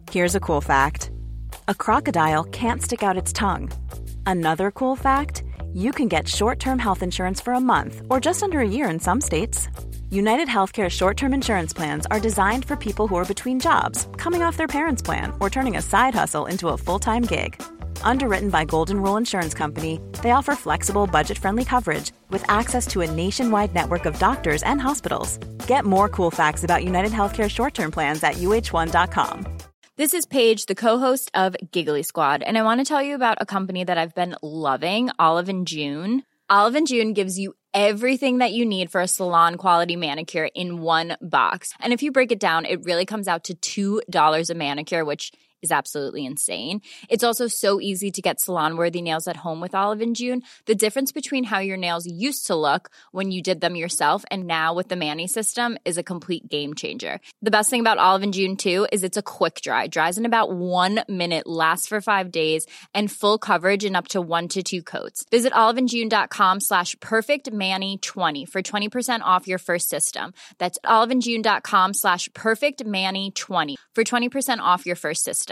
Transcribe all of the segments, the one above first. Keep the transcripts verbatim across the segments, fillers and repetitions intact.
Here's a cool fact. A crocodile can't stick out its tongue. Another cool fact, you can get short-term health insurance for a month or just under a year in some states. United Healthcare short-term insurance plans are designed for people who are between jobs, coming off their parents' plan, or turning a side hustle into a full-time gig. Underwritten by Golden Rule Insurance Company, they offer flexible, budget-friendly coverage with access to a nationwide network of doctors and hospitals. Get more cool facts about United Healthcare short-term plans at U H one dot com. This is Paige, the co-host of Giggly Squad, and I want to tell you about a company that I've been loving, Olive and June. Olive and June gives you everything that you need for a salon-quality manicure in one box. And if you break it down, it really comes out to two dollars a manicure, which is absolutely insane. It's also so easy to get salon-worthy nails at home with Olive and June. The difference between how your nails used to look when you did them yourself and now with the Mani system is a complete game changer. The best thing about Olive and June, too, is it's a quick dry. Dries in about one minute, lasts for five days, and full coverage in up to one to two coats. Visit oliveandjune.com slash perfectmani20 for twenty percent off your first system. That's oliveandjune.com slash perfectmani20 for twenty percent off your first system.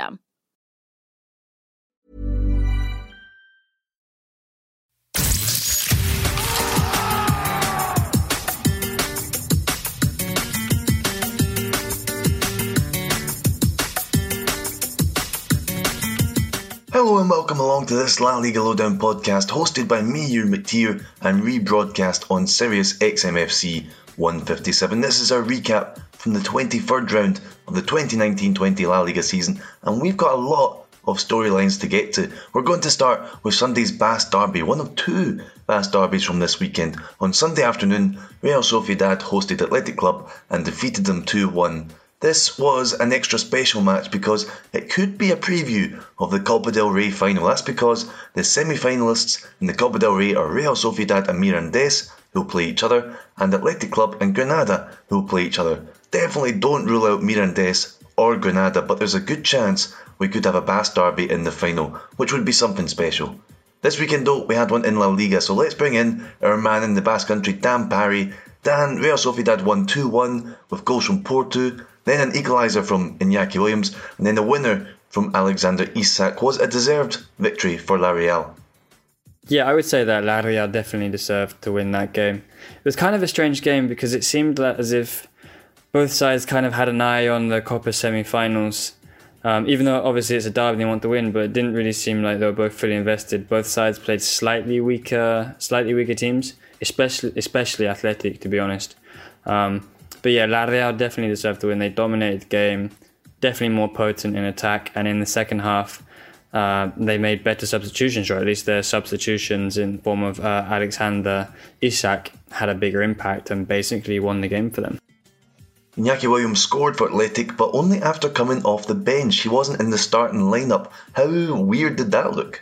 Hello and welcome along to this La Liga Lowdown podcast hosted by me, Ewan McTeer, and rebroadcast on Sirius X M F C one fifty-seven. This is our recap from the twenty-third round of the twenty nineteen twenty La Liga season, and we've got a lot of storylines to get to. We're going to start with Sunday's Basque Derby, one of two Basque Derbies from this weekend. On Sunday afternoon, Real Sociedad hosted Athletic Club and defeated them two one. This was an extra special match because it could be a preview of the Copa del Rey final. That's because the semi-finalists in the Copa del Rey are Real Sociedad and Mirandés, who'll play each other, and Athletic Club and Granada, who'll play each other. Definitely don't rule out Mirandés or Granada, but there's a good chance we could have a Basque Derby in the final, which would be something special. This weekend though, we had one in La Liga, so let's bring in our man in the Basque Country, Dan Parry. Dan, Real Sociedad won two one with goals from Porto, then an equaliser from Iñaki Williams, and then a winner from Alexander Isak. Was a deserved victory for La Real. Yeah, I would say that La Real definitely deserved to win that game. It was kind of a strange game because it seemed as if both sides kind of had an eye on the Copa semi-finals. Um, even though obviously it's a derby and they want to win, but it didn't really seem like they were both fully invested. Both sides played slightly weaker, slightly weaker teams, especially especially Athletic, to be honest. Um, but yeah, La Real definitely deserved to win. They dominated the game, definitely more potent in attack, and in the second half, uh, they made better substitutions, or at least their substitutions in form of uh, Alexander Isak had a bigger impact and basically won the game for them. Iñaki Williams scored for Athletic, but only after coming off the bench. He wasn't in the starting lineup. How weird did that look?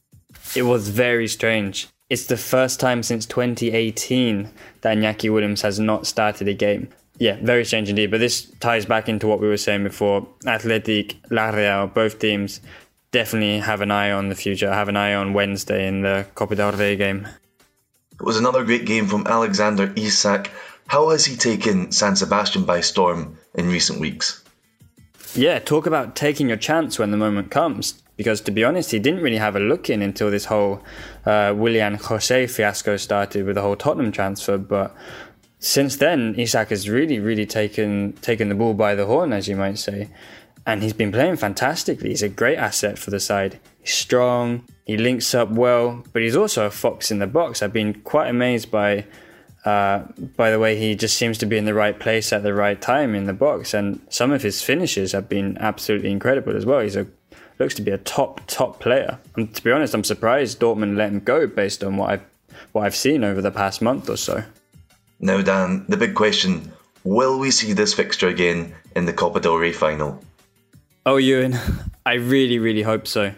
It was very strange. It's the first time since twenty eighteen that Iñaki Williams has not started a game. Yeah, very strange indeed. But this ties back into what we were saying before. Athletic, La Real, both teams definitely have an eye on the future, have an eye on Wednesday in the Copa del Rey game. It was another great game from Alexander Isak. How has he taken San Sebastian by storm in recent weeks? Yeah, talk about taking your chance when the moment comes. Because to be honest, he didn't really have a look in until this whole uh, Willian Jose fiasco started with the whole Tottenham transfer. But since then, Isak has really, really taken taken the bull by the horn, as you might say. And he's been playing fantastically. He's a great asset for the side. He's strong, he links up well, but he's also a fox in the box. I've been quite amazed by uh, by the way he just seems to be in the right place at the right time in the box. And some of his finishes have been absolutely incredible as well. He's a looks to be a top, top player. And to be honest, I'm surprised Dortmund let him go based on what I've, what I've seen over the past month or so. Now, Dan, the big question, will we see this fixture again in the Copa del Rey final? Oh, Ewan, I really, really hope so.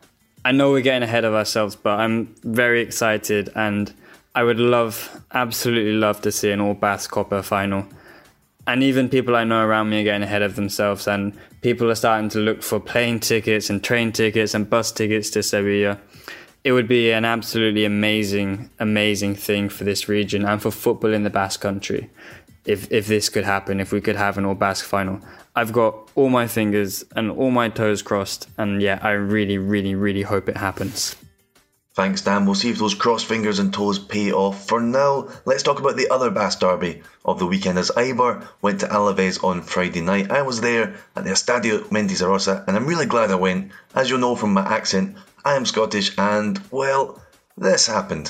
I know we're getting ahead of ourselves, but I'm very excited and I would love, absolutely love to see an all-Basque Copa final. And even people I know around me are getting ahead of themselves, and people are starting to look for plane tickets and train tickets and bus tickets to Sevilla. It would be an absolutely amazing, amazing thing for this region and for football in the Basque Country. if if this could happen, if we could have an All Basque final. I've got all my fingers and all my toes crossed, and yeah, I really, really, really hope it happens. Thanks, Dan. We'll see if those crossed fingers and toes pay off. For now, let's talk about the other Basque derby of the weekend as Eibar went to Alavés on Friday night. I was there at the Estadio Mendizorroza, and I'm really glad I went. As you'll know from my accent, I am Scottish, and, well, this happened.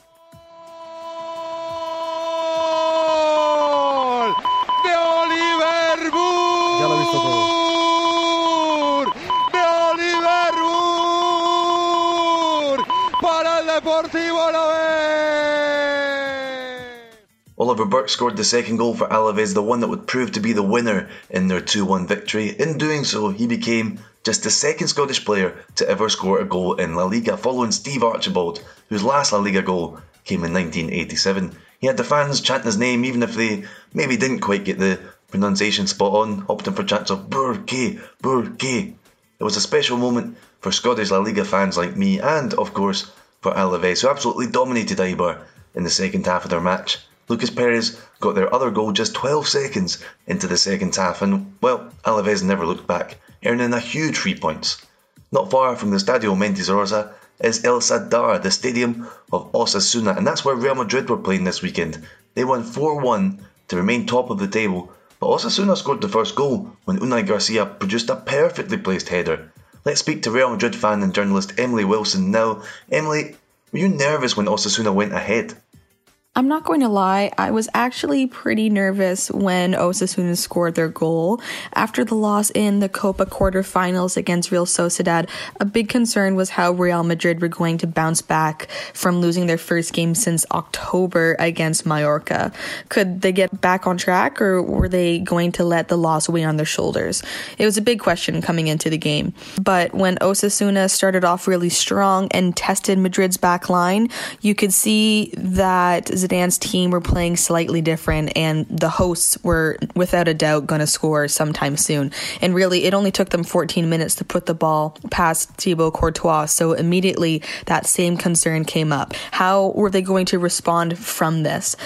Oliver Burke scored the second goal for Alavés, the one that would prove to be the winner in their two one victory. In doing so, he became just the second Scottish player to ever score a goal in La Liga, following Steve Archibald, whose last La Liga goal came in nineteen eighty-seven. He had the fans chanting his name, even if they maybe didn't quite get the pronunciation spot on, opting for chants of Burke, Burke. It was a special moment for Scottish La Liga fans like me, and, of course, for Alavés, who absolutely dominated Eibar in the second half of their match. Lucas Perez got their other goal just twelve seconds into the second half, and, well, Alavés never looked back, earning a huge three points. Not far from the Estadio Mendizorroza is El Sadar, the stadium of Osasuna, and that's where Real Madrid were playing this weekend. They won four one to remain top of the table, but Osasuna scored the first goal when Unai Garcia produced a perfectly placed header. Let's speak to Real Madrid fan and journalist Emily Wilson now. Emily, were you nervous when Osasuna went ahead? I'm not going to lie, I was actually pretty nervous when Osasuna scored their goal. After the loss in the Copa quarterfinals against Real Sociedad, a big concern was how Real Madrid were going to bounce back from losing their first game since October against Mallorca. Could they get back on track, or were they going to let the loss weigh on their shoulders? It was a big question coming into the game. But when Osasuna started off really strong and tested Madrid's back line, you could see that Zidane's team were playing slightly different, and the hosts were without a doubt going to score sometime soon. And really, it only took them fourteen minutes to put the ball past Thibaut Courtois, so immediately that same concern came up. How were they going to respond from this?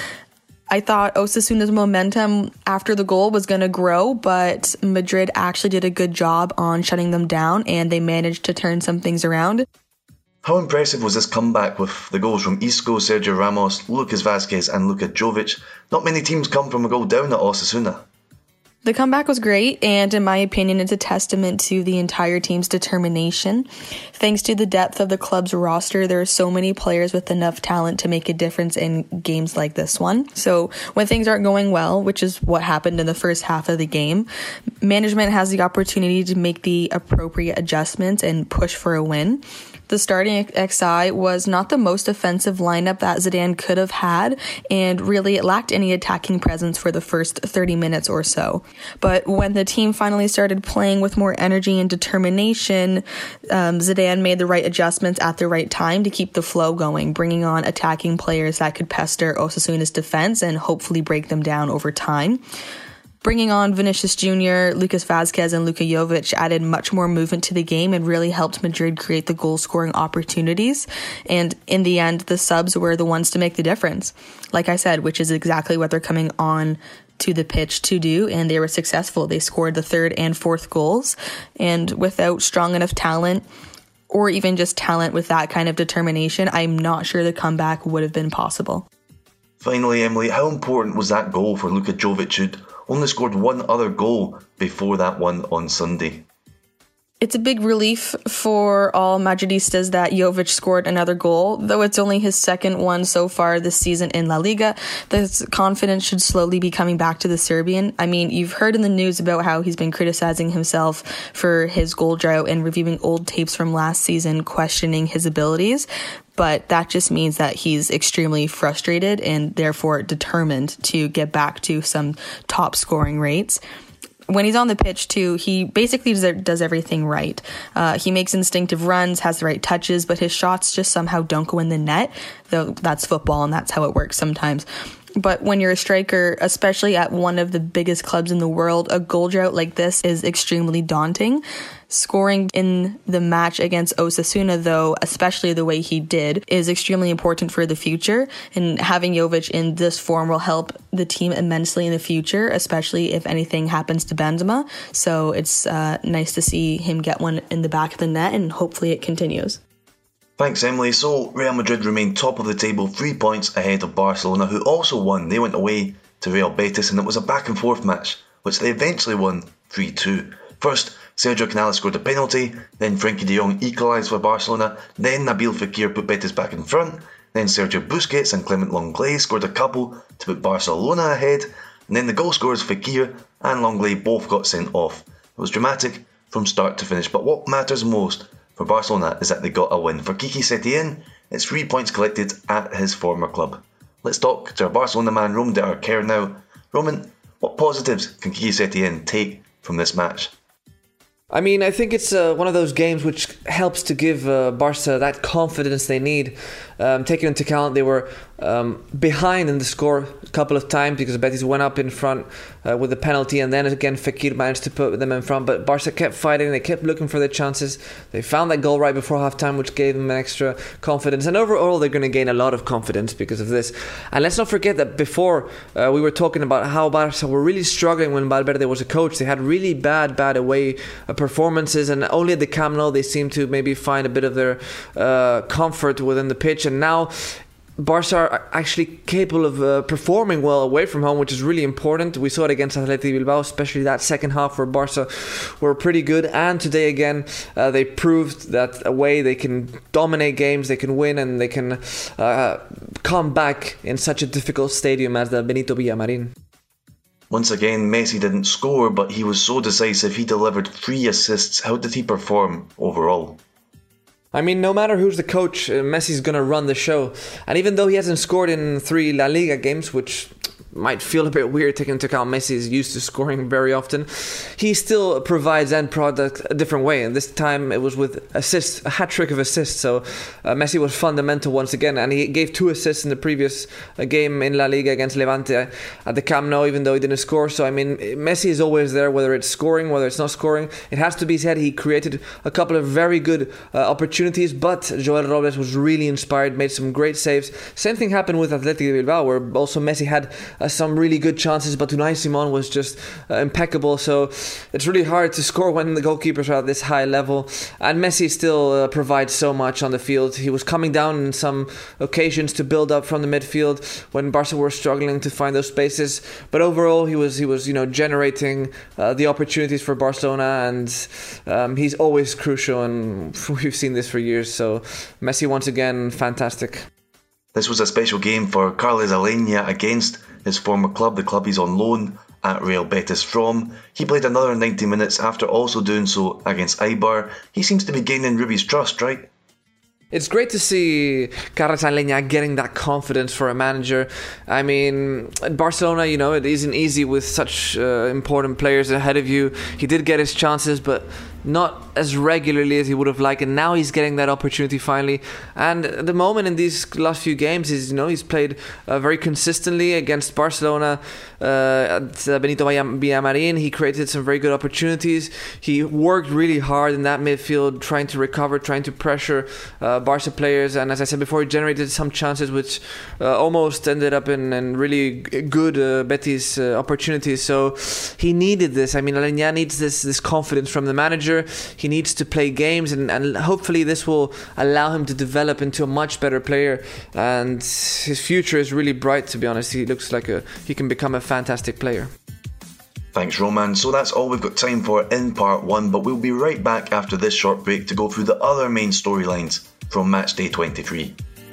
I thought Osasuna's momentum after the goal was going to grow, but Madrid actually did a good job on shutting them down, and they managed to turn some things around. How impressive was this comeback with the goals from Isco, Sergio Ramos, Lucas Vazquez and Luka Jovic? Not many teams come from a goal down at Osasuna. The comeback was great, and in my opinion, it's a testament to the entire team's determination. Thanks to the depth of the club's roster, there are so many players with enough talent to make a difference in games like this one. So when things aren't going well, which is what happened in the first half of the game, management has the opportunity to make the appropriate adjustments and push for a win. The starting X I was not the most offensive lineup that Zidane could have had, and really it lacked any attacking presence for the first thirty minutes or so. But when the team finally started playing with more energy and determination, um, Zidane made the right adjustments at the right time to keep the flow going, bringing on attacking players that could pester Osasuna's defense and hopefully break them down over time. Bringing on Vinicius Junior, Lucas Vazquez, and Luka Jovic added much more movement to the game and really helped Madrid create the goal-scoring opportunities. And in the end, the subs were the ones to make the difference. Like I said, which is exactly what they're coming on to the pitch to do, and they were successful. They scored the third and fourth goals, and without strong enough talent, or even just talent with that kind of determination, I'm not sure the comeback would have been possible. Finally, Emily, how important was that goal for Luka Jovic, who'd only scored one other goal before that one on Sunday? It's a big relief for all Madridistas that Jovic scored another goal, though it's only his second one so far this season in La Liga. The confidence should slowly be coming back to the Serbian. I mean, you've heard in the news about how he's been criticizing himself for his goal drought and reviewing old tapes from last season, questioning his abilities. But that just means that he's extremely frustrated and therefore determined to get back to some top scoring rates. When he's on the pitch, too, he basically does everything right. Uh, he makes instinctive runs, has the right touches, but his shots just somehow don't go in the net, though that's football and that's how it works sometimes. But when you're a striker, especially at one of the biggest clubs in the world, a goal drought like this is extremely daunting. Scoring in the match against Osasuna, though, especially the way he did, is extremely important for the future. And having Jovic in this form will help the team immensely in the future, especially if anything happens to Benzema. So it's uh, nice to see him get one in the back of the net, and hopefully it continues. Thanks, Emily. So Real Madrid remain top of the table, three points ahead of Barcelona, who also won. They went away to Real Betis, and it was a back and forth match, which they eventually won three two. First, Sergio Canales scored a penalty, then Frenkie de Jong equalised for Barcelona, then Nabil Fekir put Betis back in front, then Sergio Busquets and Clement Lenglet scored a couple to put Barcelona ahead, and then the goal scorers Fekir and Lenglet both got sent off. It was dramatic from start to finish, but what matters most for Barcelona is that they got a win. For Quique Setién, it's three points collected at his former club. Let's talk to our Barcelona man, Roman de Arquer now. Roman, what positives can Quique Setién take from this match? I mean, I think it's uh, one of those games which helps to give uh, Barca that confidence they need. Um, taking into account they were um, behind in the score a couple of times because Betis went up in front uh, with the penalty, and then again Fekir managed to put them in front. But Barca kept fighting, they kept looking for their chances. They found that goal right before halftime, which gave them an extra confidence. And overall, they're going to gain a lot of confidence because of this. And let's not forget that before uh, we were talking about how Barca were really struggling when Valverde was a coach. They had really bad, bad away uh, performances, and only at the Camp Nou they seemed to maybe find a bit of their uh, comfort within the pitch. And now Barca are actually capable of uh, performing well away from home, which is really important. We saw it against Athletic Bilbao, especially that second half where Barca were pretty good. And today again, uh, they proved that away they can dominate games, they can win, and they can uh, come back in such a difficult stadium as the Benito Villamarín. Once again, Messi didn't score, but he was so decisive. He delivered three assists. How did he perform overall? I mean, no matter who's the coach, uh, Messi's going to run the show. And even though he hasn't scored in three La Liga games, which might feel a bit weird taking into account Messi is used to scoring very often, he still provides end product a different way. And this time it was with assists, a hat-trick of assists. So uh, Messi was fundamental once again, and he gave two assists in the previous uh, game in La Liga against Levante at the Camp Nou, even though he didn't score. So I mean, Messi is always there, whether it's scoring, whether it's not scoring. It has to be said, he created a couple of very good uh, opportunities, but Joel Robles was really inspired, made some great saves. Same thing happened with Athletic Bilbao, where also Messi had uh, some really good chances, but Unai Simon was just uh, impeccable. So it's really hard to score when the goalkeepers are at this high level, and Messi still uh, provides so much on the field. He was coming down in some occasions to build up from the midfield when Barca were struggling to find those spaces, but overall he was he was you know generating uh, the opportunities for Barcelona, and um, he's always crucial, and we've seen this for years. So Messi once again, fantastic. This was a special game for Carles Aleñá against his former club, the club he's on loan at Real Betis from. He played another ninety minutes after also doing so against Eibar. He seems to be gaining Rubi's trust, right? It's great to see Carles Aleñá getting that confidence for a manager. I mean, at Barcelona, you know, it isn't easy with such uh, important players ahead of you. He did get his chances, but not as regularly as he would have liked, and now he's getting that opportunity finally. And at the moment in these last few games, is you know he's played uh, very consistently against Barcelona uh, at uh, Benito Villamarín. He created some very good opportunities. He worked really hard in that midfield, trying to recover, trying to pressure uh, Barca players. And as I said before, he generated some chances which uh, almost ended up in, in really good uh, Betis uh, opportunities. So he needed this. I mean, Aleñá needs this this confidence from the manager. He needs to play games, and, and hopefully this will allow him to develop into a much better player, and his future is really bright, to be honest. He looks like a he can become a fantastic player. Thanks, Roman. So that's all we've got time for in part one, but we'll be right back after this short break to go through the other main storylines from match day twenty-three.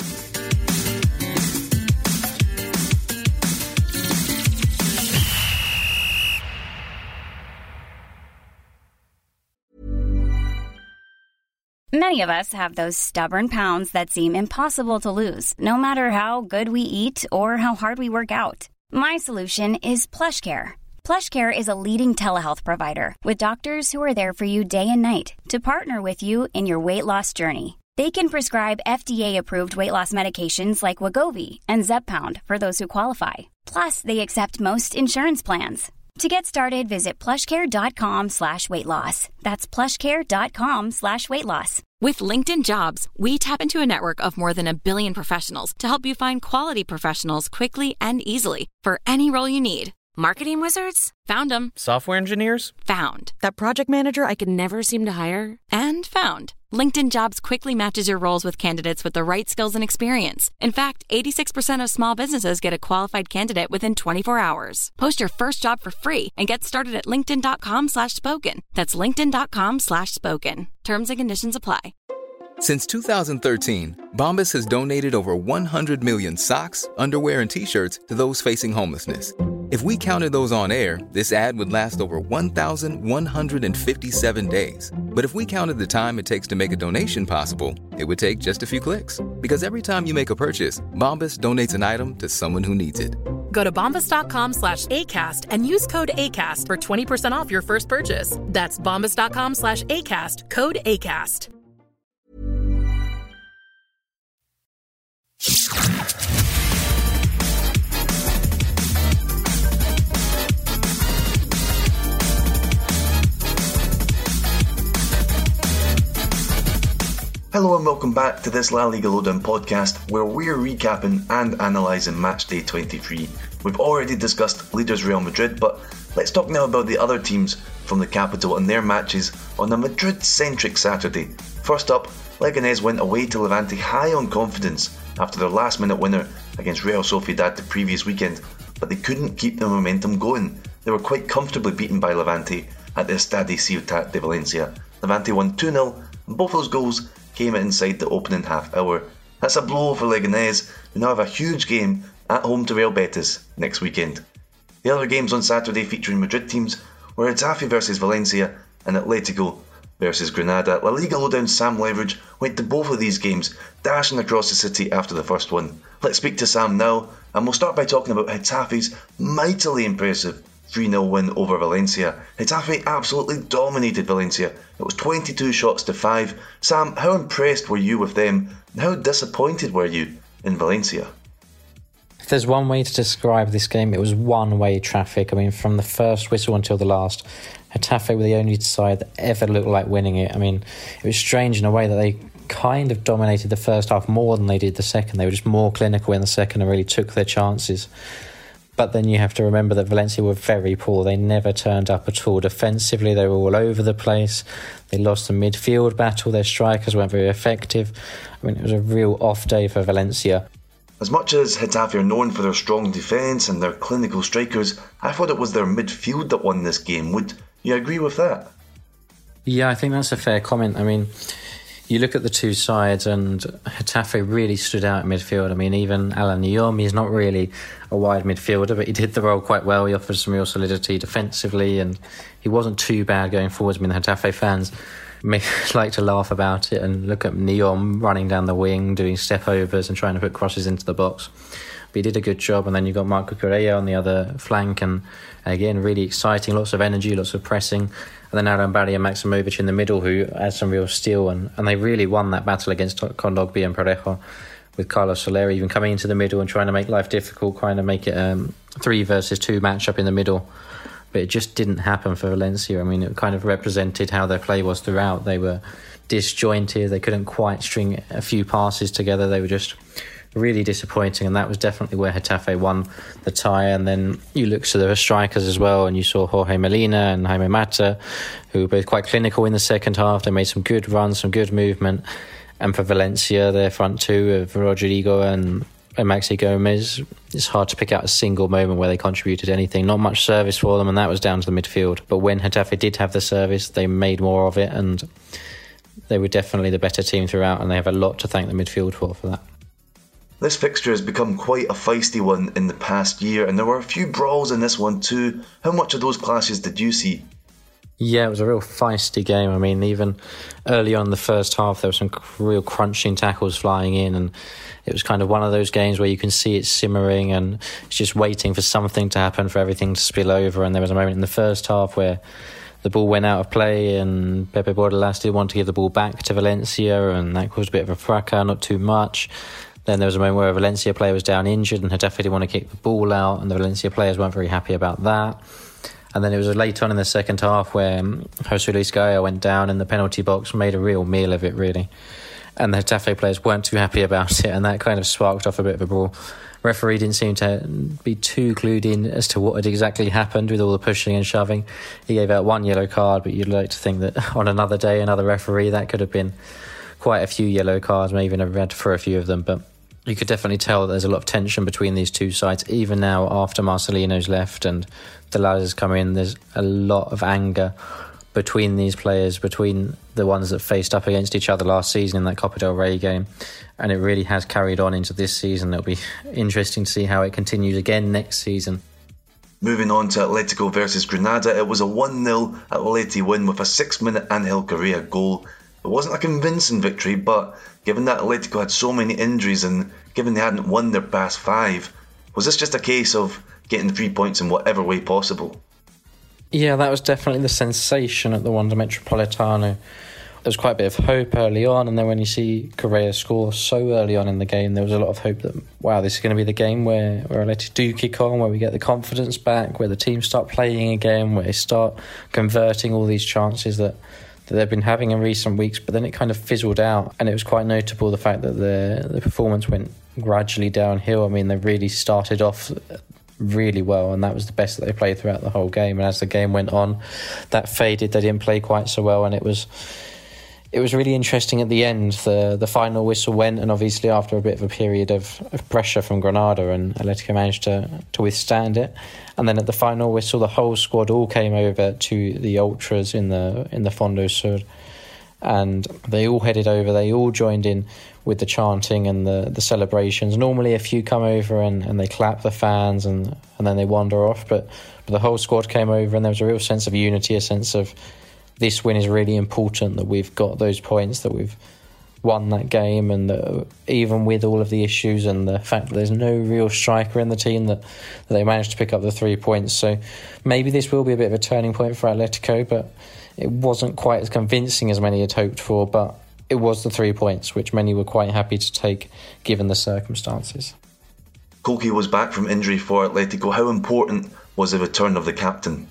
Many of us have those stubborn pounds that seem impossible to lose, no matter how good we eat or how hard we work out. My solution is PlushCare. PlushCare is a leading telehealth provider with doctors who are there for you day and night to partner with you in your weight loss journey. They can prescribe F D A-approved weight loss medications like Wegovy and Zepbound for those who qualify. Plus, they accept most insurance plans. To get started, visit plushcare.com slash weight loss. That's plushcare.com slash weight loss. With LinkedIn Jobs, we tap into a network of more than a billion professionals to help you find quality professionals quickly and easily for any role you need. Marketing wizards? Found them. Software engineers? Found. That project manager I could never seem to hire? And found. LinkedIn Jobs quickly matches your roles with candidates with the right skills and experience. In fact, eighty-six percent of small businesses get a qualified candidate within twenty-four hours. Post your first job for free and get started at linkedin.com slash spoken. That's linkedin.com slash spoken. Terms and conditions apply. Since two thousand thirteen, Bombas has donated over one hundred million socks, underwear, and T-shirts to those facing homelessness. If we counted those on air, this ad would last over one thousand one hundred fifty-seven days. But if we counted the time it takes to make a donation possible, it would take just a few clicks. Because every time you make a purchase, Bombas donates an item to someone who needs it. Go to bombas.com slash ACAST and use code ACAST for twenty percent off your first purchase. That's bombas.com slash ACAST, code ACAST. Hello and welcome back to this La Liga Lowdown podcast where we're recapping and analysing matchday twenty-three. We've already discussed leaders Real Madrid, but let's talk now about the other teams from the capital and their matches on a Madrid-centric Saturday. First up, Leganés went away to Levante high on confidence after their last-minute winner against Real Sociedad the previous weekend, but they couldn't keep the momentum going. They were quite comfortably beaten by Levante at the Estadio Ciutat de Valencia. Levante won two nil, and both those goals came inside the opening half hour. That's a blow for Leganés, who now have a huge game at home to Real Betis next weekend. The other games on Saturday featuring Madrid teams were Getafe versus Valencia and Atletico versus Granada. La Liga Lowdown Sam Leveridge went to both of these games, dashing across the city after the first one. Let's speak to Sam now, and we'll start by talking about Getafe's mightily impressive three nil win over Valencia. Getafe absolutely dominated Valencia. It was twenty-two shots to five. Sam, how impressed were you with them, and how disappointed were you in Valencia? If there's one way to describe this game, it was one-way traffic. I mean, from the first whistle until the last, Getafe were the only side that ever looked like winning it. I mean, it was strange in a way that they kind of dominated the first half more than they did the second. They were just more clinical in the second and really took their chances. But then you have to remember that Valencia were very poor. They never turned up at all. Defensively, they were all over the place. They lost the midfield battle. Their strikers weren't very effective. I mean, it was a real off day for Valencia. As much as Getafe are known for their strong defence and their clinical strikers, I thought it was their midfield that won this game. Would you agree with that? Yeah, I think that's a fair comment. I mean, you look at the two sides and Getafe really stood out in midfield. I mean, even Alan Nyom, he's not really a wide midfielder, but he did the role quite well. He offered some real solidity defensively and he wasn't too bad going forwards. I mean, the Getafe fans may like to laugh about it and look at Nyom running down the wing, doing step-overs and trying to put crosses into the box. But he did a good job. And then you've got Marco Correa on the other flank and again, really exciting, lots of energy, lots of pressing. And then Aaron Barry and Maximovic in the middle, who had some real steel. And, and they really won that battle against Kondogbia and Parejo, with Carlos Soler even coming into the middle and trying to make life difficult, trying to make it um, three versus two matchup in the middle. But it just didn't happen for Valencia. I mean, it kind of represented how their play was throughout. They were disjointed. They couldn't quite string a few passes together. They were just really disappointing, and that was definitely where Getafe won the tie. And then you look to the strikers as well, and you saw Jorge Molina and Jaime Mata, who were both quite clinical in the second half. They made some good runs, some good movement. And for Valencia, their front two of Rodrigo and, and Maxi Gomez, it's hard to pick out a single moment where they contributed anything. Not much service for them, and that was down to the midfield. But when Getafe did have the service, they made more of it, and they were definitely the better team throughout, and they have a lot to thank the midfield for for that. This fixture has become quite a feisty one in the past year, and there were a few brawls in this one too. How much of those clashes did you see? Yeah, it was a real feisty game. I mean, even early on in the first half, there were some real crunching tackles flying in, and it was kind of one of those games where you can see it simmering and it's just waiting for something to happen, for everything to spill over. And there was a moment in the first half where the ball went out of play and Pepe Bordalas didn't want to give the ball back to Valencia, and that caused a bit of a fracas, not too much. Then there was a moment where a Valencia player was down injured and Getafe didn't want to kick the ball out, and the Valencia players weren't very happy about that. And then it was late on in the second half where Jose Luis Gaya went down in the penalty box, made a real meal of it, really. And the Getafe players weren't too happy about it, and that kind of sparked off a bit of a brawl. Referee didn't seem to be too clued in as to what had exactly happened with all the pushing and shoving. He gave out one yellow card, but you'd like to think that on another day, another referee, that could have been quite a few yellow cards, maybe even have read for a few of them. But you could definitely tell that there's a lot of tension between these two sides, even now after Marcelino's left and Delaz has come in. There's a lot of anger between these players, between the ones that faced up against each other last season in that Copa del Rey game, and it really has carried on into this season. It'll be interesting to see how it continues again next season. Moving on to Atletico versus Granada, it was a one nil Atleti win with a six minute Angel Correa goal. It wasn't a convincing victory, but given that Atletico had so many injuries and given they hadn't won their past five, was this just a case of getting three points in whatever way possible? Yeah, that was definitely the sensation at the Wanda Metropolitano. There was quite a bit of hope early on, and then when you see Correa score so early on in the game, there was a lot of hope that, wow, this is going to be the game where, where Atleti do kick on, where we get the confidence back, where the team start playing again, where they start converting all these chances that, that they've been having in recent weeks. But then it kind of fizzled out, and it was quite notable the fact that the, the performance went gradually downhill. I mean, they really started off really well, and that was the best that they played throughout the whole game, and as the game went on, that faded. They didn't play quite so well, and it was it was really interesting at the end. The the final whistle went, and obviously after a bit of a period of, of pressure from Granada, and Atletico managed to, to withstand it. And then at the final whistle, the whole squad all came over to the ultras in the in the Fondo Sur, and they all headed over, they all joined in with the chanting and the, the celebrations. Normally a few come over and, and they clap the fans and, and then they wander off, but, but the whole squad came over, and there was a real sense of unity, a sense of this win is really important, that we've got those points, that we've won that game, and that even with all of the issues and the fact that there's no real striker in the team, that, that they managed to pick up the three points. So maybe this will be a bit of a turning point for Atletico, but it wasn't quite as convincing as many had hoped for, but it was the three points, which many were quite happy to take given the circumstances. Koke was back from injury for Atletico. How important was the return of the captain?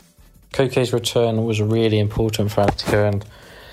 Koke's return was really important for Atletico, and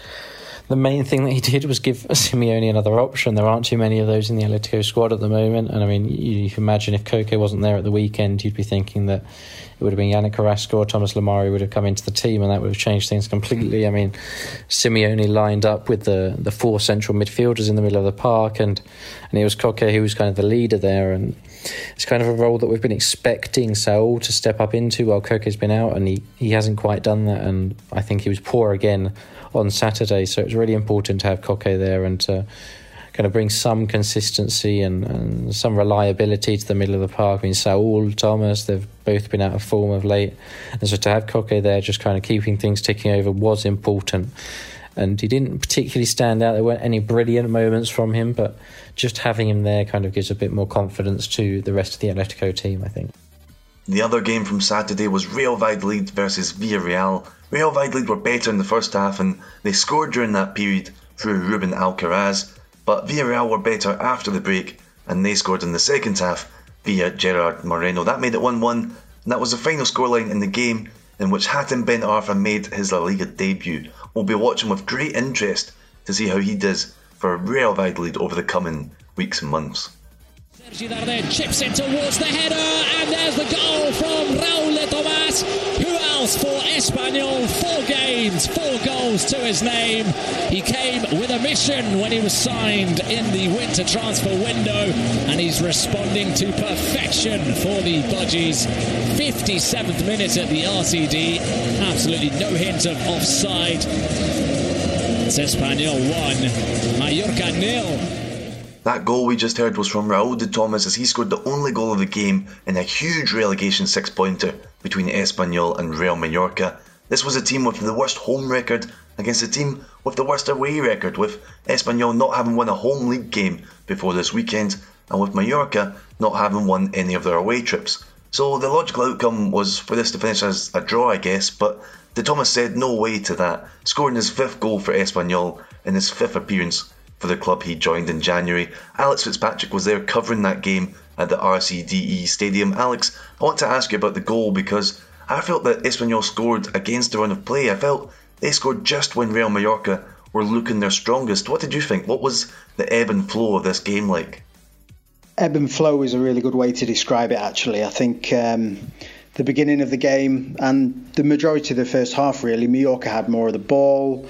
the main thing that he did was give Simeone another option. There aren't too many of those in the Atletico squad at the moment, and I mean, you can imagine if Koke wasn't there at the weekend, you'd be thinking that it would have been Yannick Carrasco or Thomas Lemari would have come into the team, and that would have changed things completely. I mean, Simeone lined up with the, the four central midfielders in the middle of the park, and, and it was Koke who was kind of the leader there, and it's kind of a role that we've been expecting Saul to step up into while Koke's been out, and he, he hasn't quite done that, and I think he was poor again on Saturday, so it's really important to have Koke there and to kind of bring some consistency and, and some reliability to the middle of the park. I mean, Saul, Thomas, they've both been out of form of late, and so to have Koke there just kind of keeping things ticking over was important. And he didn't particularly stand out. There weren't any brilliant moments from him, but just having him there kind of gives a bit more confidence to the rest of the Atletico team, I think. The other game from Saturday was Real Valladolid versus Villarreal. Real Valladolid were better in the first half, and they scored during that period through Ruben Alcaraz, but Villarreal were better after the break, and they scored in the second half via Gerard Moreno. That made it one one, and that was the final scoreline in the game in which Hatem Ben Arfa made his La Liga debut. We'll be watching with great interest to see how he does for Real Valladolid over the coming weeks and months. Sergi Darder chips it towards the header, and there's the goal from Raúl de Tomás. Who else for Espanyol? Four games, four goals to his name. He came with a mission when he was signed in the winter transfer window, and he's responding to perfection for the Budgies. fifty-seventh minute at the R C D, absolutely no hint of offside. It's Espanyol one, Mallorca nil. That goal we just heard was from Raúl de Tomás, as he scored the only goal of the game in a huge relegation six-pointer between Espanyol and Real Mallorca. This was a team with the worst home record against a team with the worst away record, with Espanyol not having won a home league game before this weekend, and with Mallorca not having won any of their away trips. So the logical outcome was for this to finish as a draw, I guess, but De Thomas said no way to that, scoring his fifth goal for Espanyol in his fifth appearance for the club he joined in January. Alex Fitzpatrick was there covering that game at the R C D E Stadium. Alex, I want to ask you about the goal because I felt that Espanyol scored against the run of play. I felt they scored just when Real Mallorca were looking their strongest. What did you think? What was the ebb and flow of this game like? Ebb and flow is a really good way to describe it, actually. I think um, the beginning of the game and the majority of the first half, really, Mallorca had more of the ball,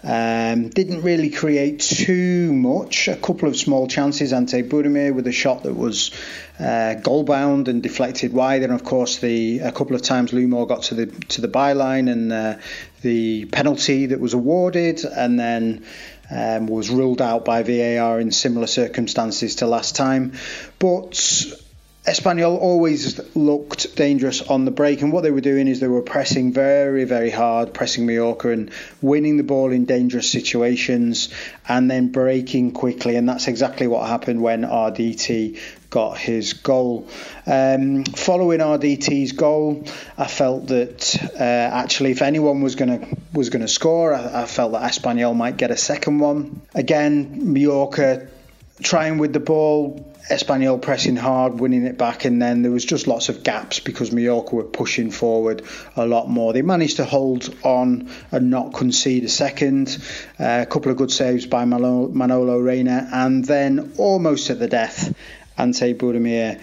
um, didn't really create too much. A couple of small chances, Ante Budimir with a shot that was uh, goal-bound and deflected wide, and of course the a couple of times Lumor got to the to the byline and uh, the penalty that was awarded, and then Um, was ruled out by V A R in similar circumstances to last time. But Espanyol always looked dangerous on the break, and what they were doing is they were pressing very, very hard, pressing Mallorca and winning the ball in dangerous situations and then breaking quickly, and that's exactly what happened when R D T got his goal. Um, following R D T's goal, I felt that uh, actually if anyone was going to was going to score, I, I felt that Espanyol might get a second one. Again, Mallorca trying with the ball, Espanyol pressing hard, winning it back, and then there was just lots of gaps because Mallorca were pushing forward a lot more. They managed to hold on and not concede a second. Uh, a couple of good saves by Manolo, Manolo Reina, and then almost at the death, Ante Budimir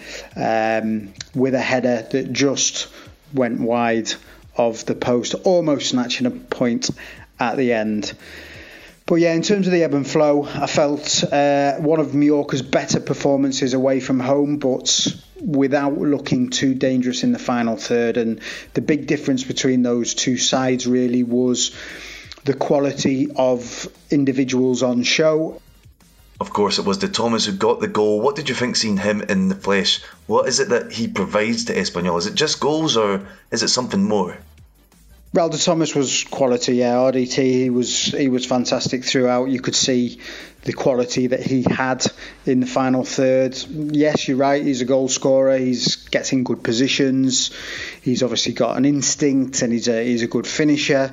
um, with a header that just went wide of the post, almost snatching a point at the end. But yeah, in terms of the ebb and flow, I felt uh, one of Mallorca's better performances away from home, but without looking too dangerous in the final third. And the big difference between those two sides really was the quality of individuals on show. Of course, it was De Thomas who got the goal. What did you think seeing him in the flesh? What is it that he provides to Espanyol? Is it just goals or is it something more? Well, De Thomas was quality, yeah. R D T, he was he was fantastic throughout. You could see the quality that he had in the final third. Yes, you're right, he's a goal scorer. He's gets in good positions. He's obviously got an instinct and he's a, he's a good finisher.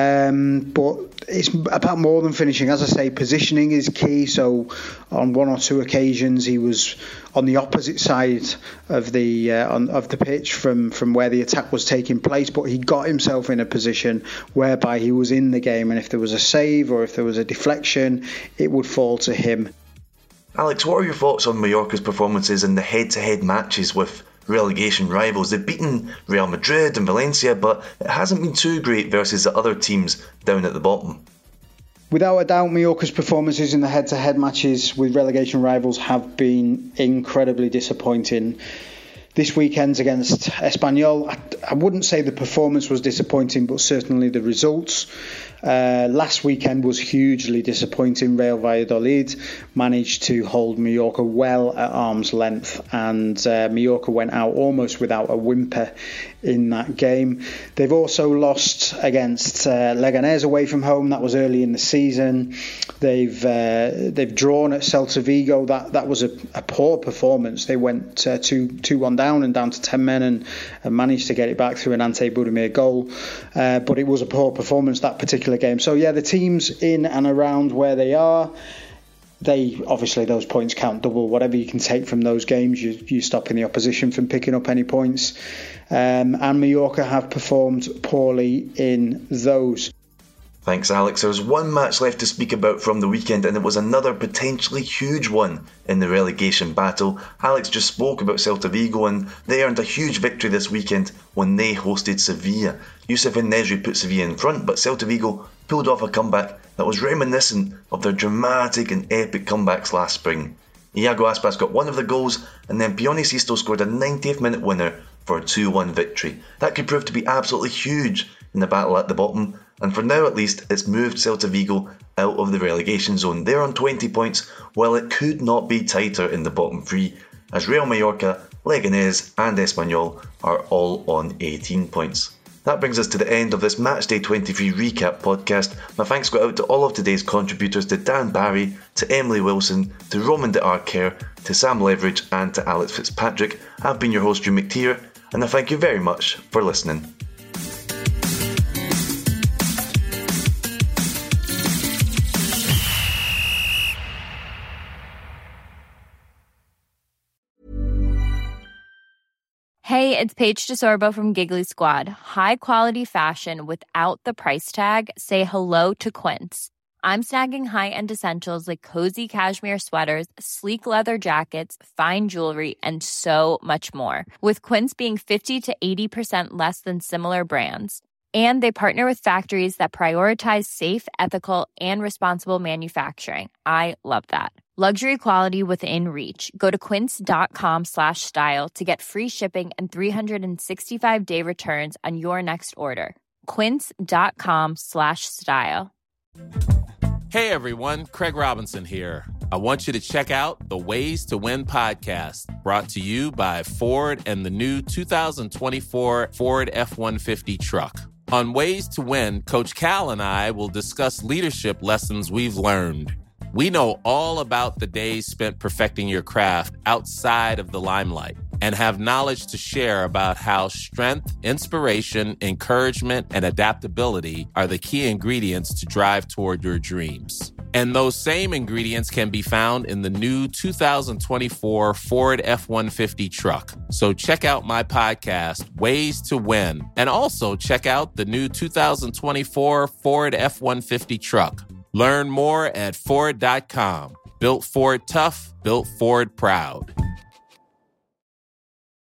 Um, but it's about more than finishing. As I say, positioning is key. So on one or two occasions, he was on the opposite side of the uh, on, of the pitch from, from where the attack was taking place, but he got himself in a position whereby he was in the game, and if there was a save or if there was a deflection, it would fall to him. Alex, what are your thoughts on Mallorca's performances in the head-to-head matches with relegation rivals? They've beaten Real Madrid and Valencia, but it hasn't been too great versus the other teams down at the bottom. Without a doubt, Mallorca's performances in the head-to-head matches with relegation rivals have been incredibly disappointing. This weekend's against Espanyol, I, I wouldn't say the performance was disappointing, but certainly the results. Uh, last weekend was hugely disappointing. Real Valladolid managed to hold Mallorca well at arm's length, and uh, Mallorca went out almost without a whimper in that game. They've also lost against uh, Leganés away from home. That was early in the season. They've uh, they've drawn at Celta Vigo. That that was a, a poor performance. They went uh, two two one down and down to ten men and, and managed to get it back through an Ante Budimir goal. Uh, but it was a poor performance that particular game. So yeah, the teams in and around where they are, they obviously those points count double. Whatever you can take from those games, you you stopping the opposition from picking up any points. Um, and Mallorca have performed poorly in those. Thanks, Alex. There's one match left to speak about from the weekend, and it was another potentially huge one in the relegation battle. Alex just spoke about Celta Vigo, and they earned a huge victory this weekend when they hosted Sevilla. Youssef En-Nesyri put Sevilla in front, but Celta Vigo pulled off a comeback that was reminiscent of their dramatic and epic comebacks last spring. Iago Aspas got one of the goals, and then Pione Sisto scored a ninetieth minute winner for a two one victory. That could prove to be absolutely huge in the battle at the bottom, and for now at least it's moved Celta Vigo out of the relegation zone. They're on twenty points, while it could not be tighter in the bottom three, as Real Mallorca, Leganés and Espanyol are all on eighteen points. That brings us to the end of this Matchday twenty-three recap podcast. My thanks go out to all of today's contributors, to Dan Barry, to Emily Wilson, to Roman de Arcare, to Sam Leveridge and to Alex Fitzpatrick. I've been your host, Drew McTeer. and I thank you very much for listening. Hey, it's Paige DeSorbo from Giggly Squad. High quality fashion without the price tag. Say hello to Quince. I'm snagging high-end essentials like cozy cashmere sweaters, sleek leather jackets, fine jewelry, and so much more. With Quince being fifty to eighty percent less than similar brands. And they partner with factories that prioritize safe, ethical, and responsible manufacturing. I love that. Luxury quality within reach. Go to quince.com slash style to get free shipping and three sixty-five day returns on your next order. Quince.com slash style. Hey everyone, Craig Robinson here. I want you to check out the Ways to Win podcast, brought to you by Ford and the new two thousand twenty-four Ford F one fifty truck. On Ways to Win, Coach Cal and I will discuss leadership lessons we've learned. We know all about the days spent perfecting your craft outside of the limelight and have knowledge to share about how strength, inspiration, encouragement, and adaptability are the key ingredients to drive toward your dreams. And those same ingredients can be found in the new two thousand twenty-four Ford F one fifty truck. So check out my podcast, Ways to Win, and also check out the new two thousand twenty-four Ford F one fifty truck. Learn more at Ford dot com. Built Ford tough, built Ford proud.